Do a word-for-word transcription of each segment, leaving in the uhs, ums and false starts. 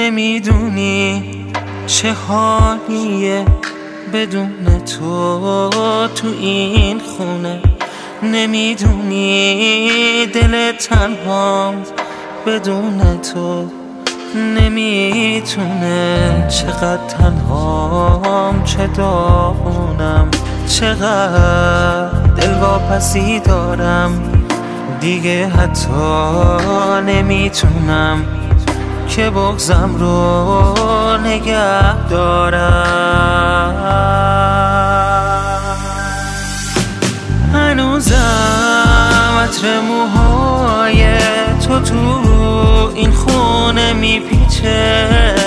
نمیدونی چه حالیه بدون تو تو این خونه، نمیدونی دل تنهام بدون تو نمیتونه، چقدر تنهام، چه داغونم، چقدر دلواپسی دارم، دیگه حتی نمیتونم که بغضم رو نگه دارم. هنوزم عطر موهای تو تو این خونه میپیچه،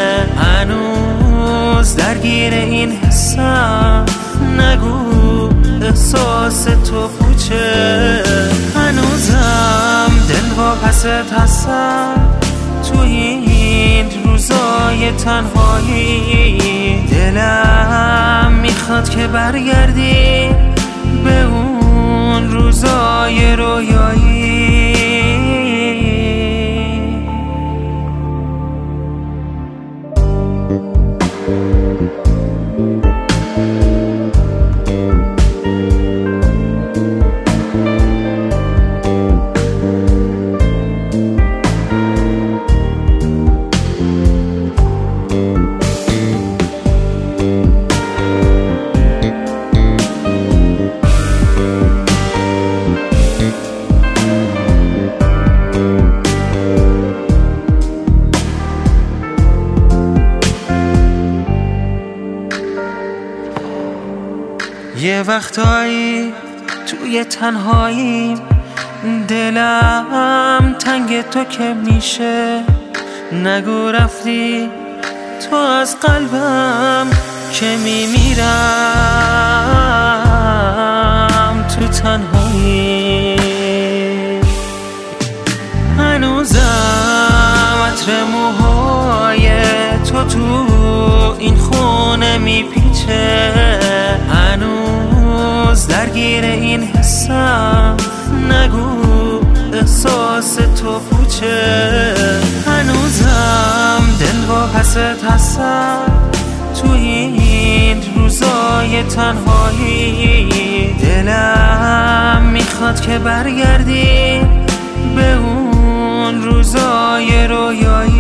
هنوز درگیر این حسم، نگو احساس تو پوچه، هنوزم دلواپست هستم تو این روزای تنهایی، دلم میخواد که برگردی به اون روزای رویایی. یه وقتایی توی تنهایی دلم تنگ تو که میشه، نگو رفتی تو از قلبم که میمیرم تو تنهایی. هنوزم عطر موهای تو تو این خونه میپیچه، هنوز درگیر این حسم، نگو احساس تو پوچه، هنوزم دلواپست هستم تو این روزای تنهایی، دلم میخواد که برگردی به اون روزای رویایی.